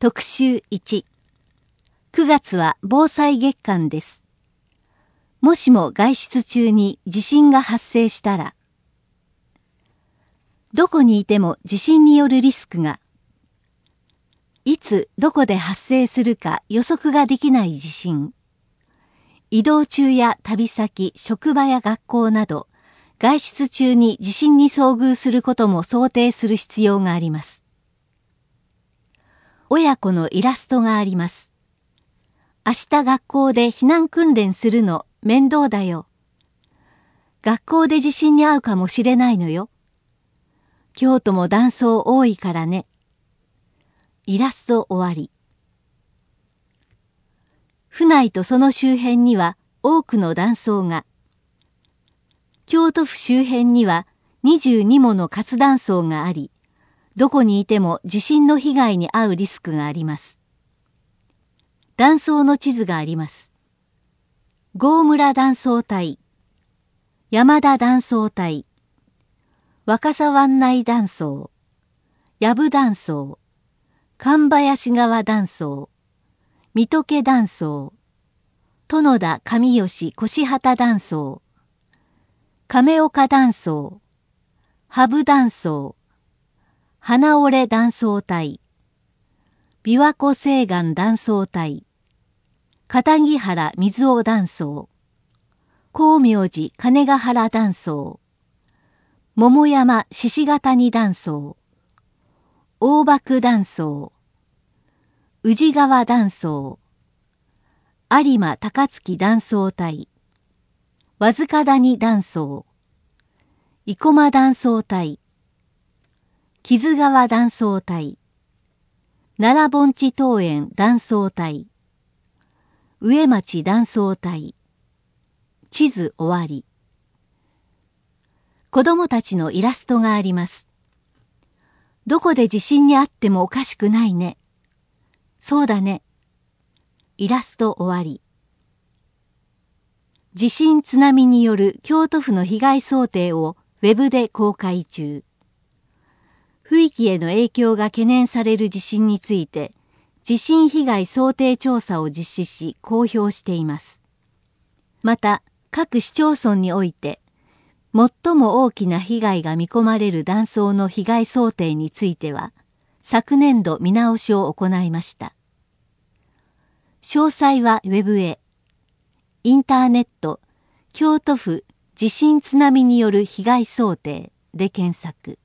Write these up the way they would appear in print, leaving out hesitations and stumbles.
特集1。9月は防災月間です。もしも外出中に地震が発生したら、どこにいても地震によるリスクが、いつどこで発生するか予測ができない地震。移動中や旅先、職場や学校など、外出中に地震に遭遇することも想定する必要があります。親子のイラストがあります。明日学校で避難訓練するの面倒だよ。学校で地震に遭うかもしれないのよ。京都も断層多いからね。イラスト終わり。府内とその周辺には多くの断層が。京都府周辺には22もの活断層があり、どこにいても地震の被害に遭うリスクがあります。断層の地図があります。郷村断層帯、山田断層帯、若狭湾内断層、藪断層、神林川断層、水戸家断層、殿田上吉腰畑断層、亀岡断層、羽生断層、花折断層帯、琵琶湖西岸断層帯、片木原水尾断層、光明寺金ヶ原断層、桃山獅子ヶ谷断層、大瀑断層、宇治川断層、有馬高槻断層帯、和塚谷断層、生駒断層帯、木津川断層帯、奈良盆地桃園断層帯、上町断層帯。地図終わり。子供たちのイラストがあります。どこで地震にあってもおかしくないね。そうだね。イラスト終わり。地震津波による京都府の被害想定をウェブで公開中。府域への影響が懸念される地震について、地震被害想定調査を実施し公表しています。また、各市町村において、最も大きな被害が見込まれる断層の被害想定については、昨年度見直しを行いました。詳細はウェブへ。インターネット、京都府地震津波による被害想定で検索。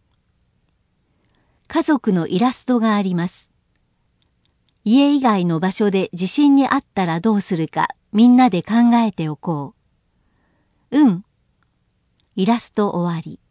家族のイラストがあります。家以外の場所で地震にあったらどうするかみんなで考えておこう。イラスト終わり。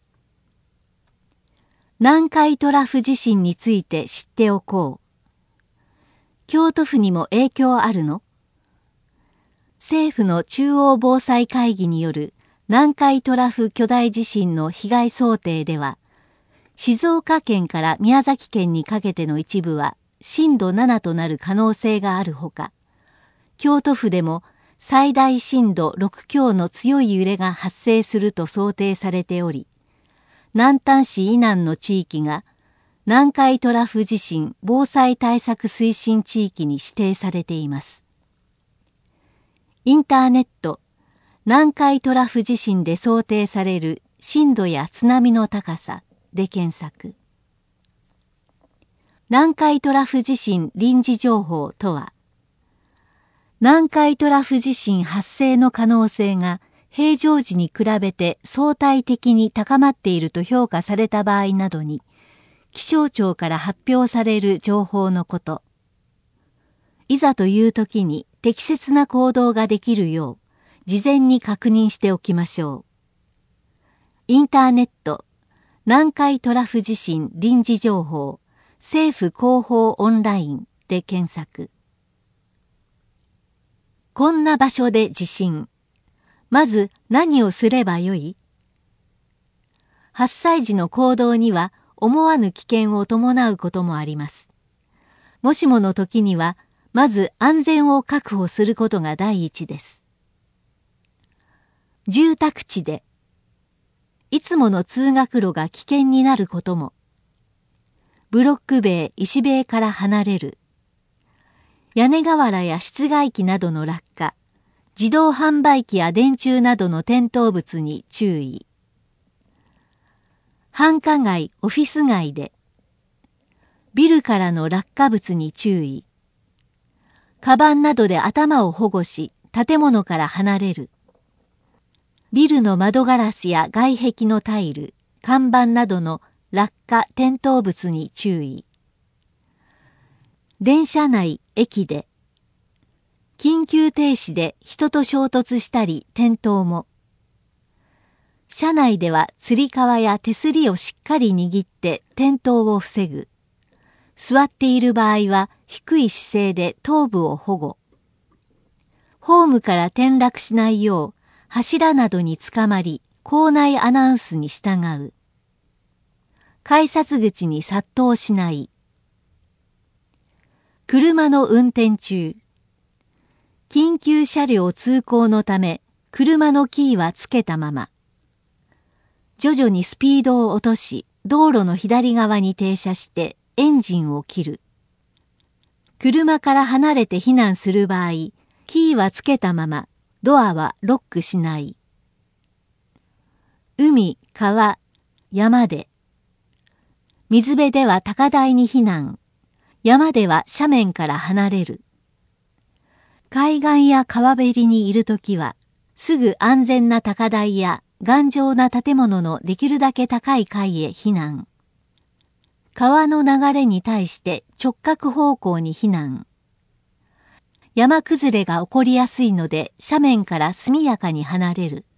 南海トラフ地震について知っておこう。京都府にも影響あるの？政府の中央防災会議による南海トラフ巨大地震の被害想定では、静岡県から宮崎県にかけての一部は震度7となる可能性があるほか、京都府でも最大震度6強の強い揺れが発生すると想定されており、南丹市以南の地域が南海トラフ地震防災対策推進地域に指定されています。インターネット、南海トラフ地震で想定される震度や津波の高さで検索。南海トラフ地震臨時情報とは、南海トラフ地震発生の可能性が平常時に比べて相対的に高まっていると評価された場合などに、気象庁から発表される情報のこと。いざという時に適切な行動ができるよう、事前に確認しておきましょう。インターネット、南海トラフ地震臨時情報、政府広報オンラインで検索。こんな場所で地震。まず何をすればよい？発災時の行動には思わぬ危険を伴うこともあります。もしもの時には、まず安全を確保することが第一です。住宅地で、いつもの通学路が危険になることも。 ブロック塀、石塀から離れる。屋根瓦や室外機などの落下、自動販売機や電柱などの転倒物に注意。繁華街、オフィス街で、ビルからの落下物に注意。カバンなどで頭を保護し、建物から離れる。ビルの窓ガラスや外壁のタイル、看板などの落下・転倒物に注意。電車内、駅で、緊急停止で人と衝突したり転倒も。車内ではつり革や手すりをしっかり握って転倒を防ぐ。座っている場合は低い姿勢で頭部を保護。ホームから転落しないよう柱などにつかまり構内アナウンスに従う。改札口に殺到しない。車の運転中。緊急車両通行のため車のキーはつけたまま。徐々にスピードを落とし道路の左側に停車してエンジンを切る。車から離れて避難する場合、キーはつけたまま、ドアはロックしない。海、川、山で。水辺では高台に避難。山では斜面から離れる。海岸や川べりにいるときは、すぐ安全な高台や頑丈な建物のできるだけ高い階へ避難。川の流れに対して直角方向に避難。山崩れが起こりやすいので斜面から速やかに離れる。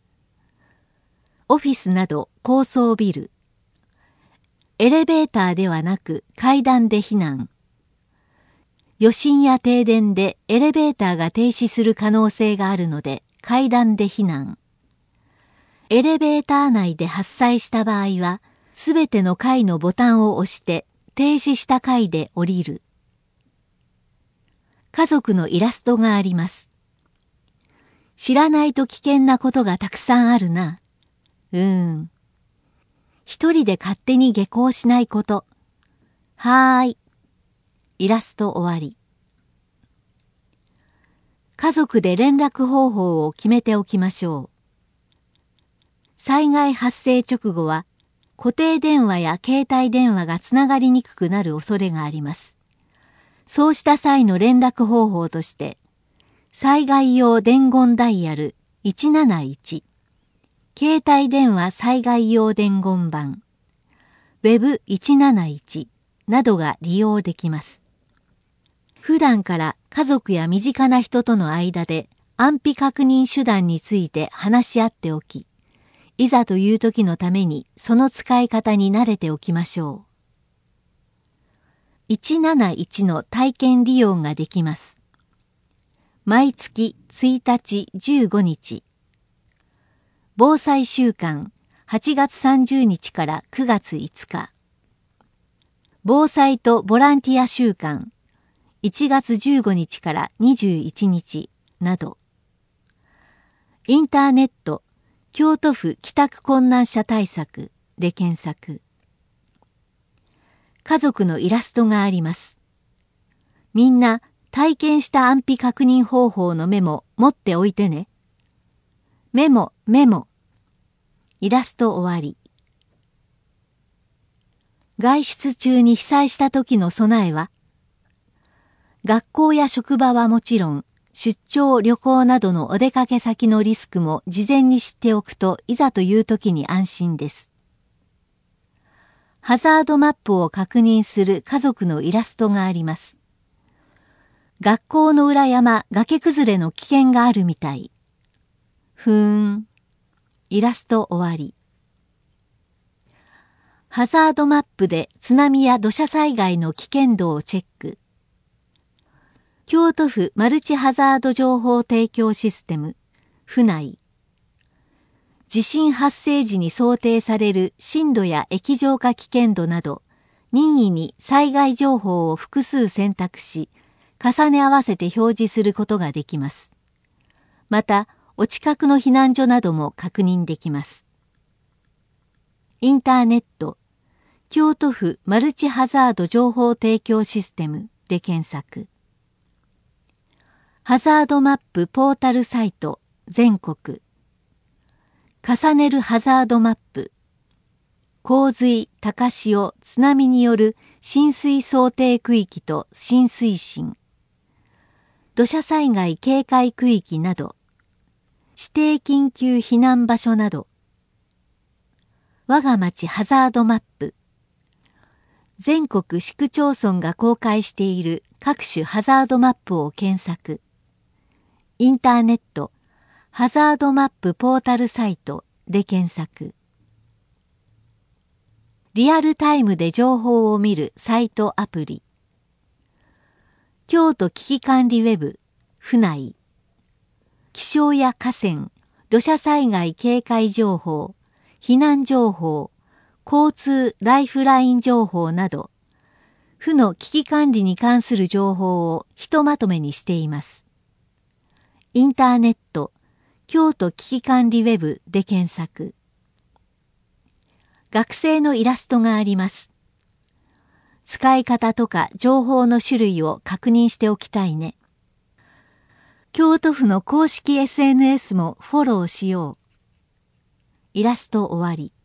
オフィスなど高層ビル。エレベーターではなく階段で避難。余震や停電でエレベーターが停止する可能性があるので階段で避難。エレベーター内で発災した場合は、すべての階のボタンを押して停止した階で降りる。家族のイラストがあります。知らないと危険なことがたくさんあるな。一人で勝手に下校しないこと。はーい。イラスト終わり。家族で連絡方法を決めておきましょう。災害発生直後は、固定電話や携帯電話がつながりにくくなる恐れがあります。そうした際の連絡方法として、災害用伝言ダイヤル171、携帯電話災害用伝言板、Web171 などが利用できます。普段から家族や身近な人との間で安否確認手段について話し合っておき、いざという時のためにその使い方に慣れておきましょう。171の体験利用ができます。毎月1日15日。防災週間8月30日から9月5日。防災とボランティア週間1月15日から21日など。インターネット京都府帰宅困難者対策で検索。家族のイラストがあります。みんな体験した安否確認方法のメモ持っておいてね。メモ。イラスト終わり。外出中に被災した時の備えは？学校や職場はもちろん、出張、旅行などのお出かけ先のリスクも事前に知っておくといざという時に安心です。ハザードマップを確認する家族のイラストがあります。学校の裏山、崖崩れの危険があるみたい。イラスト終わり。ハザードマップで津波や土砂災害の危険度をチェック。京都府マルチハザード情報提供システム、府内。地震発生時に想定される震度や液状化危険度など、任意に災害情報を複数選択し、重ね合わせて表示することができます。また、お近くの避難所なども確認できます。インターネット、 京都府マルチハザード情報提供システムで検索。ハザードマップポータルサイト全国。重ねるハザードマップ。洪水、高潮、津波による浸水想定区域と浸水深。土砂災害警戒区域など。指定緊急避難場所など。我が町ハザードマップ。全国市区町村が公開している各種ハザードマップを検索。インターネットハザードマップポータルサイトで検索。リアルタイムで情報を見るサイトアプリ。京都危機管理ウェブ、府内。気象や河川、土砂災害警戒情報、避難情報、交通ライフライン情報など、府の危機管理に関する情報をひとまとめにしています。インターネット、京都危機管理ウェブで検索。学生のイラストがあります。使い方とか情報の種類を確認しておきたいね。京都府の公式 SNS もフォローしよう。イラスト終わり。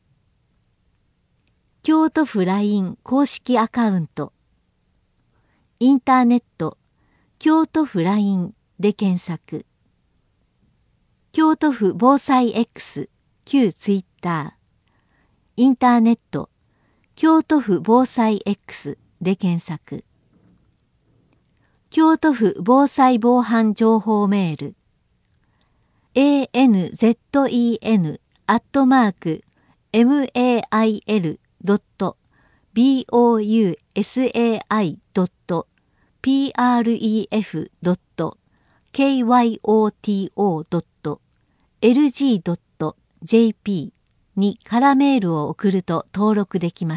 京都府 LINE 公式アカウント。インターネット、京都府 LINE で検索。京都府防災 X、旧ツイッター。インターネット、京都府防災 X で検索。京都府防災防犯情報メール。anzel.mail.bousai.pref.kyoto.lg.jp に空メールを送ると登録できます。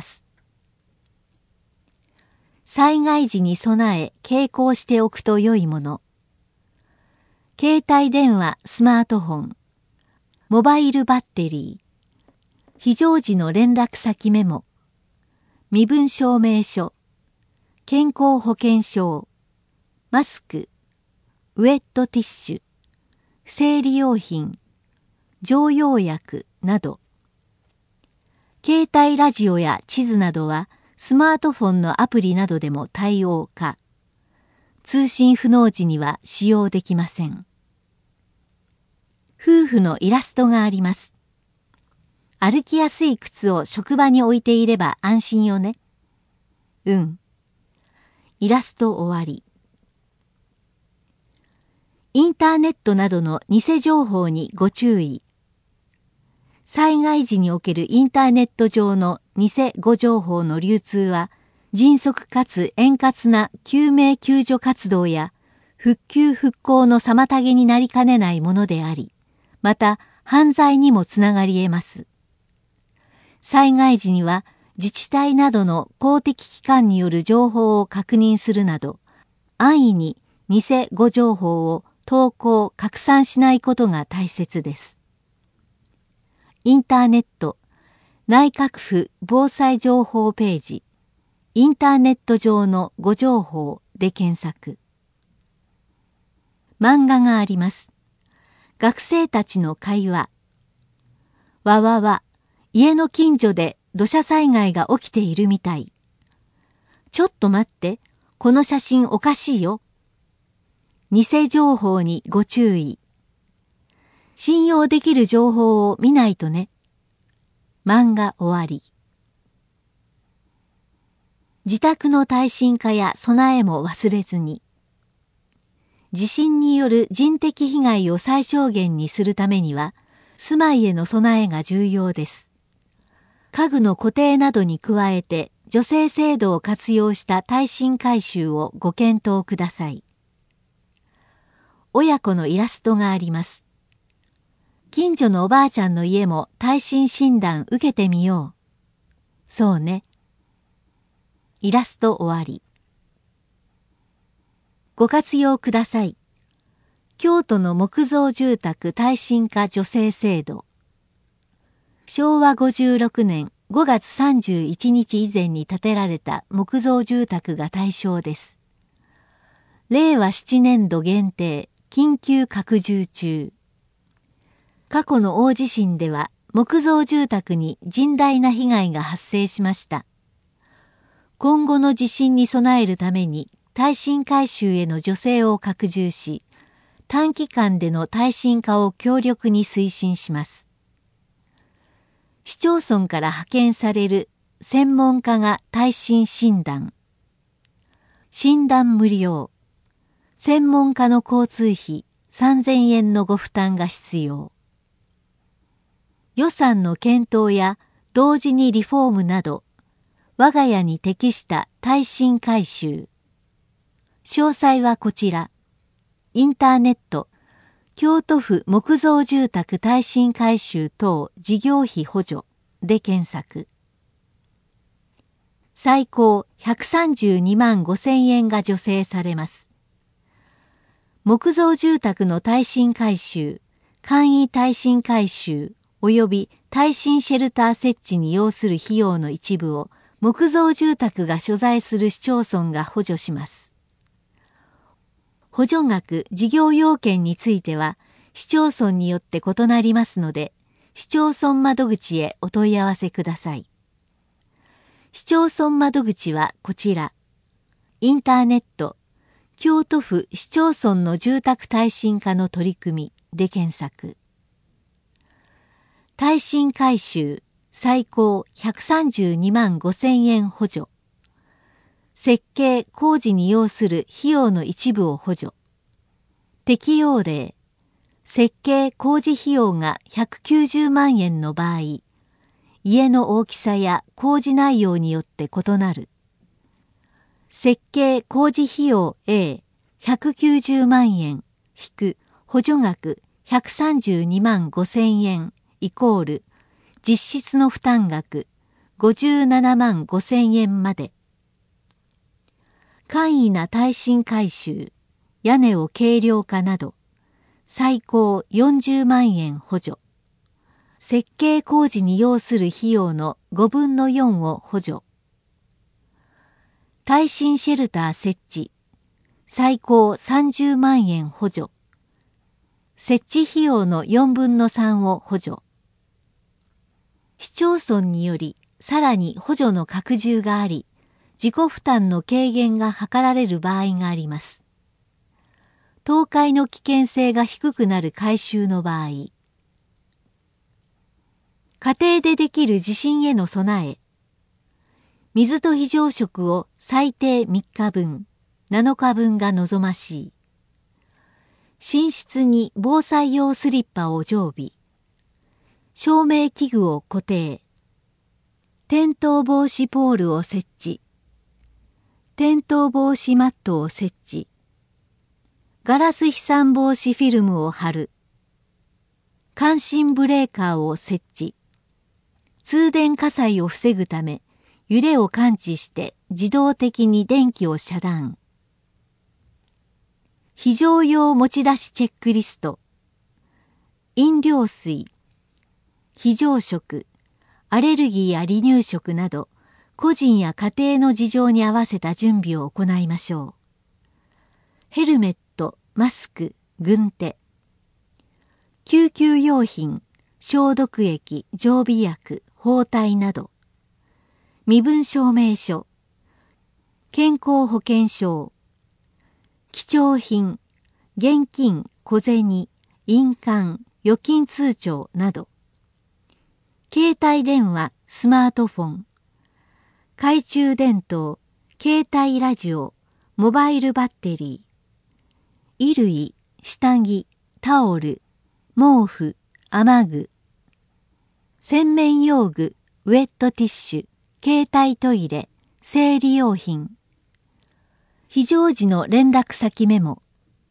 災害時に備え携行しておくと良いもの。携帯電話、スマートフォン、モバイルバッテリー、非常時の連絡先メモ、身分証明書、健康保険証、マスク、ウェットティッシュ、生理用品、常用薬など。携帯ラジオや地図などはスマートフォンのアプリなどでも対応か、通信不能時には使用できません。夫婦のイラストがあります。歩きやすい靴を職場に置いていれば安心よね。うん。イラスト終わり。インターネットなどの偽情報にご注意。災害時におけるインターネット上の偽誤情報の流通は、迅速かつ円滑な救命救助活動や復旧復興の妨げになりかねないものであり、また犯罪にもつながり得ます。災害時には自治体などの公的機関による情報を確認するなど、安易に偽誤情報を投稿・拡散しないことが大切です。インターネット、内閣府防災情報ページ、インターネット上の誤情報で検索。漫画があります。学生たちの会話。わわわ、家の近所で土砂災害が起きているみたい。ちょっと待って、この写真おかしいよ。偽情報にご注意。信用できる情報を見ないとね。漫画終わり。自宅の耐震化や備えも忘れずに。地震による人的被害を最小限にするためには、住まいへの備えが重要です。家具の固定などに加えて、助成制度を活用した耐震改修をご検討ください。親子のイラストがあります。近所のおばあちゃんの家も耐震診断受けてみよう。そうね。イラスト終わり。ご活用ください。京都の木造住宅耐震化助成制度。昭和56年 5月31日以前に建てられた木造住宅が対象です。令和7年度限定、緊急拡充中。過去の大地震では木造住宅に甚大な被害が発生しました。今後の地震に備えるために耐震改修への助成を拡充し、短期間での耐震化を強力に推進します。市町村から派遣される専門家が耐震診断。診断無料。専門家の交通費3000円のご負担が必要。予算の検討や同時にリフォームなど、我が家に適した耐震改修。詳細はこちら。インターネット、京都府木造住宅耐震改修等事業費補助で検索。最高132万5,000円が助成されます。木造住宅の耐震改修、簡易耐震改修及び耐震シェルター設置に要する費用の一部を木造住宅が所在する市町村が補助します。補助額、事業要件については市町村によって異なりますので、市町村窓口へお問い合わせください。市町村窓口はこちら。インターネット、京都府市町村の住宅耐震化の取り組みで検索。耐震改修、最高132万5,000円補助。設計・工事に要する費用の一部を補助。適用例、設計・工事費用が190万円の場合、家の大きさや工事内容によって異なる。設計・工事費用 A190 万円引く補助額132万5,000円イコール実質の負担額57万5,000円まで。簡易な耐震改修、屋根を軽量化など、最高40万円補助。設計工事に要する費用の5分の4を補助。耐震シェルター設置、最高30万円補助。設置費用の4分の3を補助。市町村によりさらに補助の拡充があり、自己負担の軽減が図られる場合があります。倒壊の危険性が低くなる改修の場合、家庭でできる地震への備え、水と非常食を最低3日分、7日分が望ましい。寝室に防災用スリッパを常備。照明器具を固定。転倒防止ポールを設置。転倒防止マットを設置。ガラス飛散防止フィルムを貼る。感震ブレーカーを設置。通電火災を防ぐため、揺れを感知して自動的に電気を遮断。非常用持ち出しチェックリスト。飲料水、非常食、アレルギーや離乳食など、個人や家庭の事情に合わせた準備を行いましょう。ヘルメット、マスク、軍手。救急用品、消毒液、常備薬、包帯など。身分証明書。健康保険証。貴重品、現金、小銭、印鑑、預金通帳など。携帯電話、スマートフォン。懐中電灯、携帯ラジオ、モバイルバッテリー。衣類、下着、タオル、毛布、雨具。洗面用具、ウェットティッシュ、携帯トイレ、生理用品。非常時の連絡先メモ。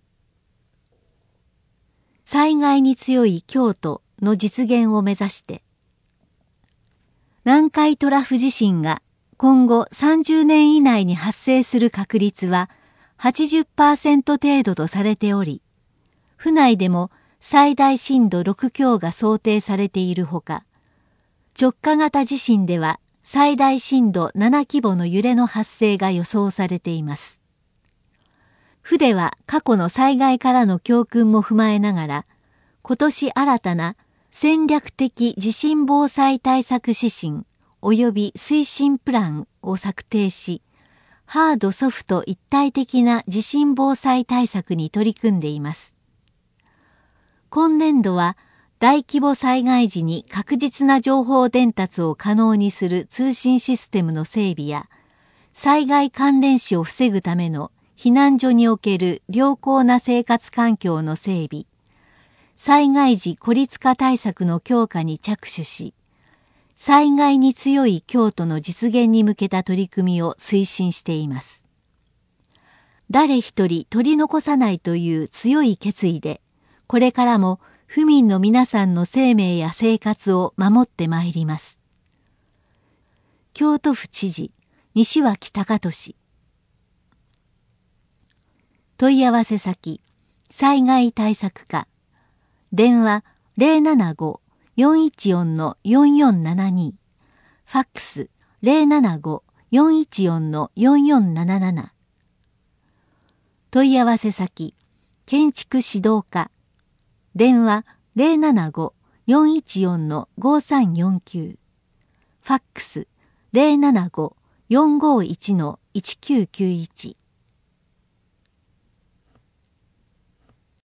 災害に強い京都の実現を目指して、南海トラフ地震が今後30年以内に発生する確率は 80% 程度とされており、府内でも最大震度6強が想定されているほか、 直下型地震では最大震度7規模の揺れの発生が予想されています。府では過去の災害からの教訓も踏まえながら、今年新たな戦略的地震防災対策指針及び推進プランを策定し、ハードソフト一体的な地震防災対策に取り組んでいます。今年度は大規模災害時に確実な情報伝達を可能にする通信システムの整備や、災害関連死を防ぐための避難所における良好な生活環境の整備、災害時孤立化対策の強化に着手し、災害に強い京都の実現に向けた取り組みを推進しています。誰一人取り残さないという強い決意で、これからも府民の皆さんの生命や生活を守ってまいります。京都府知事、西脇隆俊。問い合わせ先、災害対策課。電話 075-414-4472。ファックス 075-414-4477。問い合わせ先、建築指導課。電話 075-414-5349。ファックス 075-451-1991。